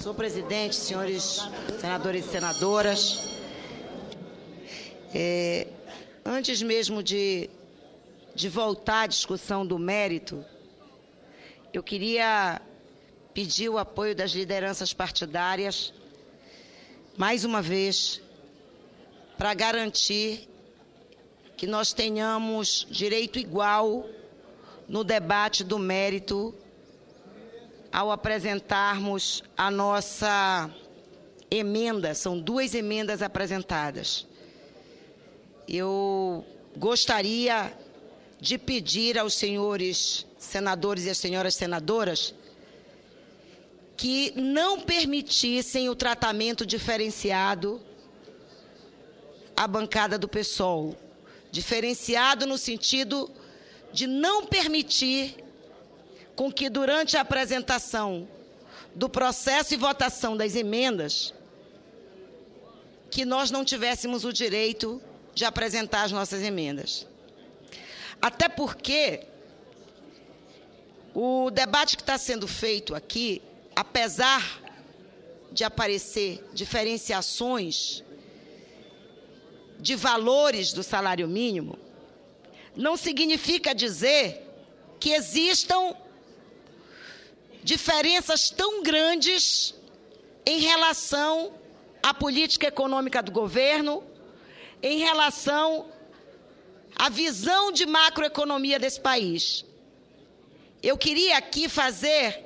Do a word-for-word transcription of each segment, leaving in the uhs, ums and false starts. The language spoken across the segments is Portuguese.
Senhor presidente, senhores senadores e senadoras, é, antes mesmo de, de voltar à discussão do mérito, eu queria pedir o apoio das lideranças partidárias, mais uma vez, para garantir que nós tenhamos direito igual no debate do mérito ao apresentarmos a nossa emenda. São duas emendas apresentadas. Eu gostaria de pedir aos senhores senadores e às senhoras senadoras que não permitissem o tratamento diferenciado à bancada do PSOL. Diferenciado no sentido de não permitir com que, durante a apresentação do processo e votação das emendas, que nós não tivéssemos o direito de apresentar as nossas emendas. Até porque o debate que está sendo feito aqui, apesar de aparecer diferenciações de valores do salário mínimo, não significa dizer que existam diferenças tão grandes em relação à política econômica do governo, em relação à visão de macroeconomia desse país. Eu queria aqui fazer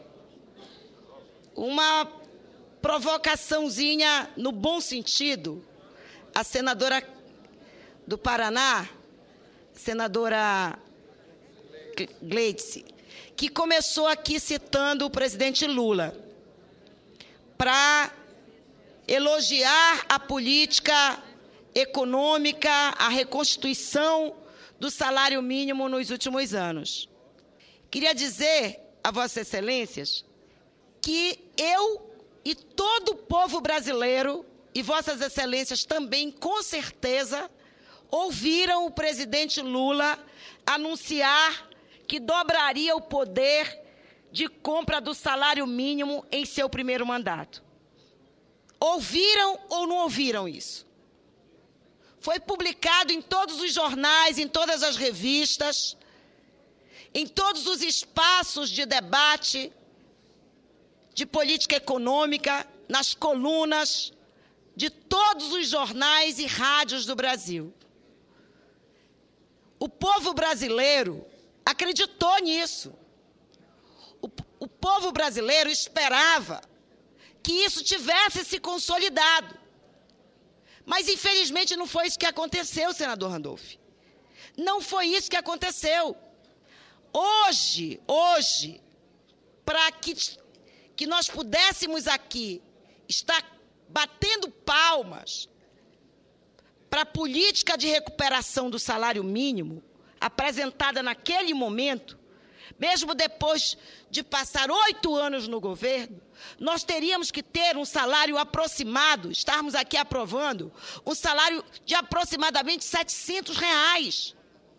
uma provocaçãozinha no bom sentido. A senadora do Paraná, senadora Gleice, que começou aqui citando o presidente Lula para elogiar a política econômica, a reconstituição do salário mínimo nos últimos anos. Queria dizer a Vossas Excelências que eu e todo o povo brasileiro, e Vossas Excelências também, com certeza, ouviram o presidente Lula anunciar que dobraria o poder de compra do salário mínimo em seu primeiro mandato. Ouviram ou não ouviram isso? Foi publicado em todos os jornais, em todas as revistas, em todos os espaços de debate de política econômica, nas colunas de todos os jornais e rádios do Brasil. O povo brasileiro acreditou nisso. O, o povo brasileiro esperava que isso tivesse se consolidado. Mas, infelizmente, não foi isso que aconteceu, senador Randolph. Não foi isso que aconteceu. Hoje, hoje, para que, que nós pudéssemos aqui estar batendo palmas para a política de recuperação do salário mínimo, apresentada naquele momento, mesmo depois de passar oito anos no governo, nós teríamos que ter um salário aproximado, estarmos aqui aprovando, um salário de aproximadamente setecentos reais.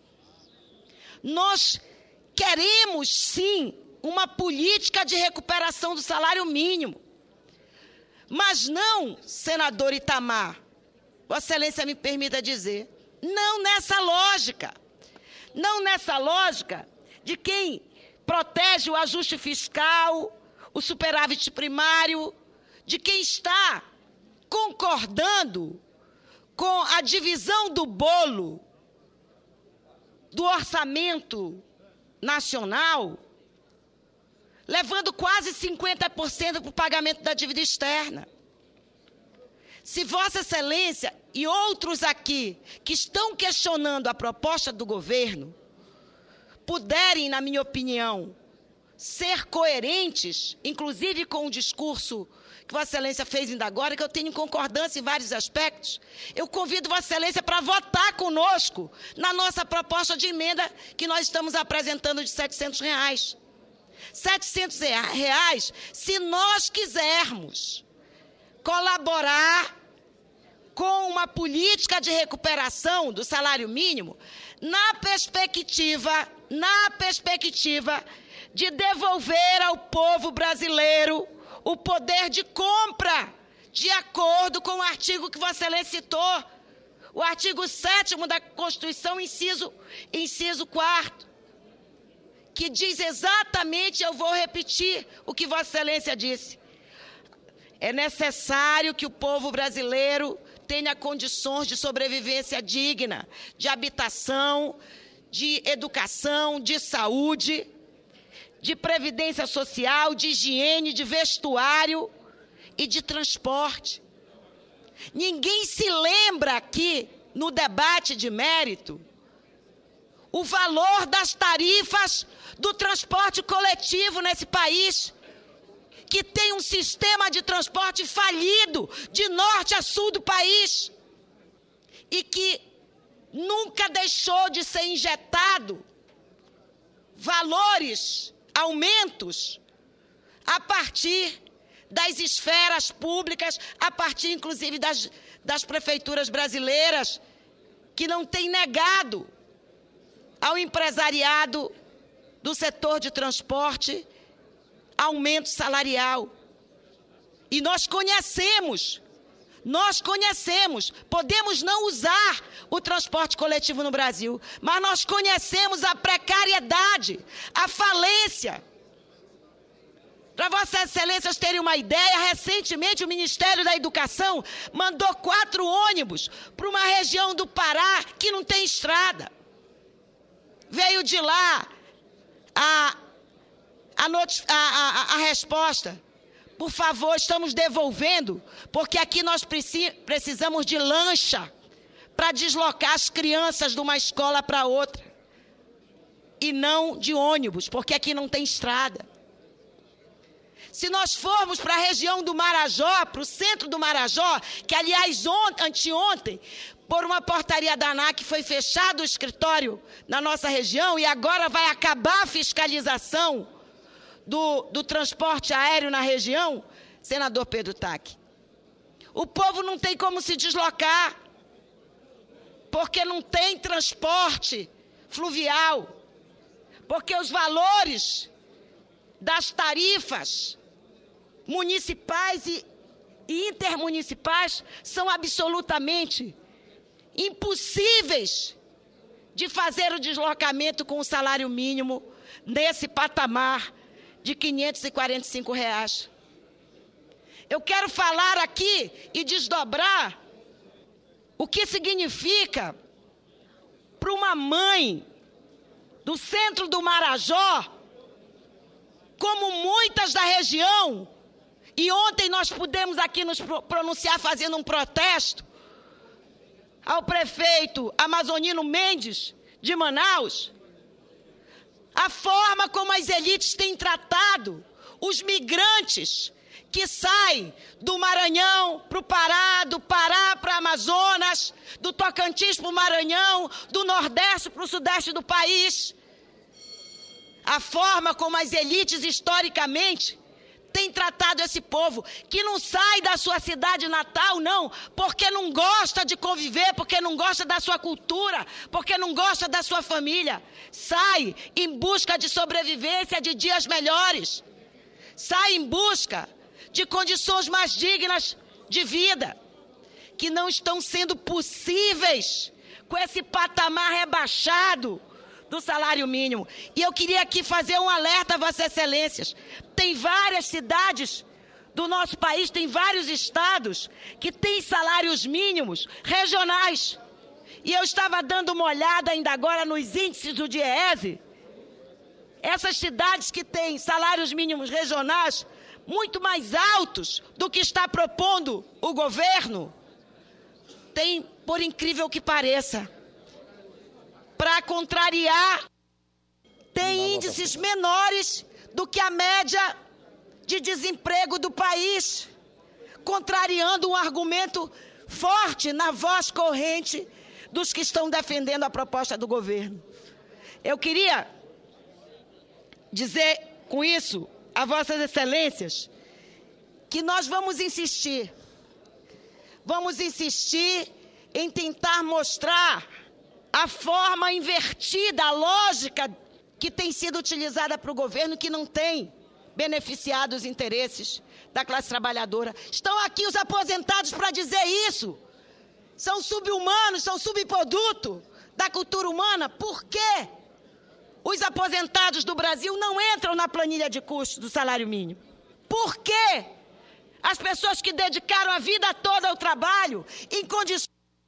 Nós queremos, sim, uma política de recuperação do salário mínimo. Mas não, senador Itamar, Vossa Excelência me permita dizer, não nessa lógica. Não nessa lógica de quem protege o ajuste fiscal, o superávit primário, de quem está concordando com a divisão do bolo do orçamento nacional, levando quase cinquenta por cento para o pagamento da dívida externa. Se Vossa Excelência e outros aqui que estão questionando a proposta do governo puderem, na minha opinião, ser coerentes, inclusive com o discurso que Vossa Excelência fez ainda agora, que eu tenho concordância em vários aspectos, eu convido Vossa Excelência para votar conosco na nossa proposta de emenda que nós estamos apresentando de setecentos reais. setecentos reais, se nós quisermos colaborar com uma política de recuperação do salário mínimo na perspectiva, na perspectiva de devolver ao povo brasileiro o poder de compra, de acordo com o artigo que Vossa Excelência citou, o artigo sétimo da Constituição, inciso, inciso quarto, que diz exatamente, eu vou repetir o que Vossa Excelência disse. É necessário que o povo brasileiro tenha condições de sobrevivência digna, de habitação, de educação, de saúde, de previdência social, de higiene, de vestuário e de transporte. Ninguém se lembra aqui, no debate de mérito, o valor das tarifas do transporte coletivo nesse país, que tem um sistema de transporte falido de norte a sul do país e que nunca deixou de ser injetado valores, aumentos, a partir das esferas públicas, a partir, inclusive, das, das prefeituras brasileiras, que não têm negado ao empresariado do setor de transporte aumento salarial. E nós conhecemos, nós conhecemos, podemos não usar o transporte coletivo no Brasil, mas nós conhecemos a precariedade, a falência. Para Vossas Excelências terem uma ideia, recentemente o Ministério da Educação mandou quatro ônibus para uma região do Pará que não tem estrada. Veio de lá a, a, a, a, a resposta: por favor, estamos devolvendo, porque aqui nós preci, precisamos de lancha para deslocar as crianças de uma escola para outra. E não de ônibus, porque aqui não tem estrada. Se nós formos para a região do Marajó, para o centro do Marajó, que, aliás, ontem, anteontem, por uma portaria da ANAC, foi fechado o escritório na nossa região e agora vai acabar a fiscalização do, do transporte aéreo na região, senador Pedro Taque. O povo não tem como se deslocar, porque não tem transporte fluvial, porque os valores das tarifas municipais e, e intermunicipais são absolutamente impossíveis de fazer o deslocamento com o salário mínimo nesse patamar de quinhentos e quarenta e cinco reais. Eu quero falar aqui e desdobrar o que significa para uma mãe do centro do Marajó, como muitas da região, e ontem nós pudemos aqui nos pronunciar fazendo um protesto ao prefeito Amazonino Mendes, de Manaus, a forma como as elites têm tratado os migrantes que saem do Maranhão para o Pará, do Pará para o Amazonas, do Tocantins para o Maranhão, do Nordeste para o Sudeste do país. A forma como as elites, historicamente, têm tratado esse povo, que não sai da sua cidade natal, não, porque não gosta de conviver, porque não gosta da sua cultura, porque não gosta da sua família. Sai em busca de sobrevivência, de dias melhores. Sai em busca de condições mais dignas de vida, que não estão sendo possíveis com esse patamar rebaixado do salário mínimo. E eu queria aqui fazer um alerta a Vossas Excelências. Tem várias cidades do nosso país, tem vários estados que têm salários mínimos regionais. E eu estava dando uma olhada ainda agora nos índices do DIEESE. Essas cidades que têm salários mínimos regionais muito mais altos do que está propondo o governo, tem, por incrível que pareça, para contrariar, tem índices menores do que a média de desemprego do país, contrariando um argumento forte na voz corrente dos que estão defendendo a proposta do governo. Eu queria dizer com isso a Vossas Excelências que nós vamos insistir, vamos insistir em tentar mostrar a forma invertida, a lógica que tem sido utilizada para o governo, que não tem. beneficiar dos interesses da classe trabalhadora. Estão aqui os aposentados para dizer isso. São sub-humanos, são subproduto da cultura humana. Por quê? Os aposentados do Brasil não entram na planilha de custos do salário mínimo. Por quê? As pessoas que dedicaram a vida toda ao trabalho, em condições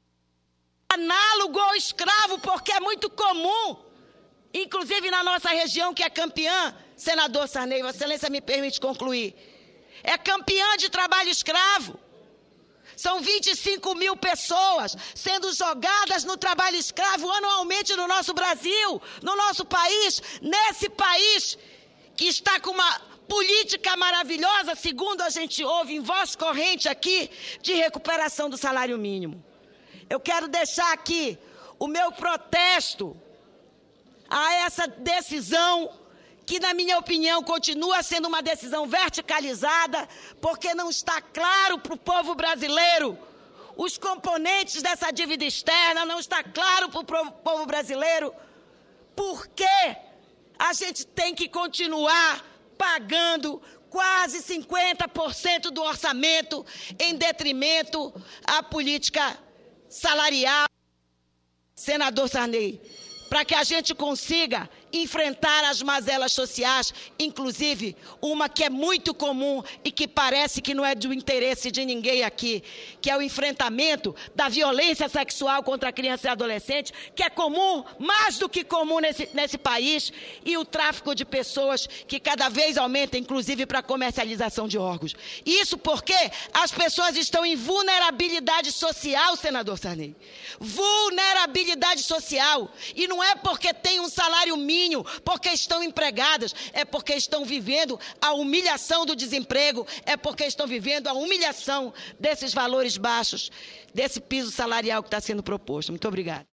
análogo ao escravo, porque é muito comum, inclusive na nossa região, que é campeã, senador Sarney, Vossa Excelência me permite concluir, é campeã de trabalho escravo. São vinte e cinco mil pessoas sendo jogadas no trabalho escravo anualmente no nosso Brasil, no nosso país, nesse país que está com uma política maravilhosa, segundo a gente ouve em voz corrente aqui, de recuperação do salário mínimo. Eu quero deixar aqui o meu protesto a essa decisão que, na minha opinião, continua sendo uma decisão verticalizada, porque não está claro para o povo brasileiro os componentes dessa dívida externa, não está claro para o povo brasileiro por que a gente tem que continuar pagando quase cinquenta por cento do orçamento em detrimento à política salarial. Senador Sarney, para que a gente consiga enfrentar as mazelas sociais, inclusive uma que é muito comum e que parece que não é do interesse de ninguém aqui, que é o enfrentamento da violência sexual contra a criança e adolescente, que é comum, mais do que comum nesse, nesse país, e o tráfico de pessoas que cada vez aumenta, inclusive para a comercialização de órgãos. Isso porque as pessoas estão em vulnerabilidade social, senador Sarney. Vulnerabilidade social. E não é porque tem um salário mínimo, porque estão empregadas, é porque estão vivendo a humilhação do desemprego, é porque estão vivendo a humilhação desses valores baixos, desse piso salarial que está sendo proposto. Muito obrigada.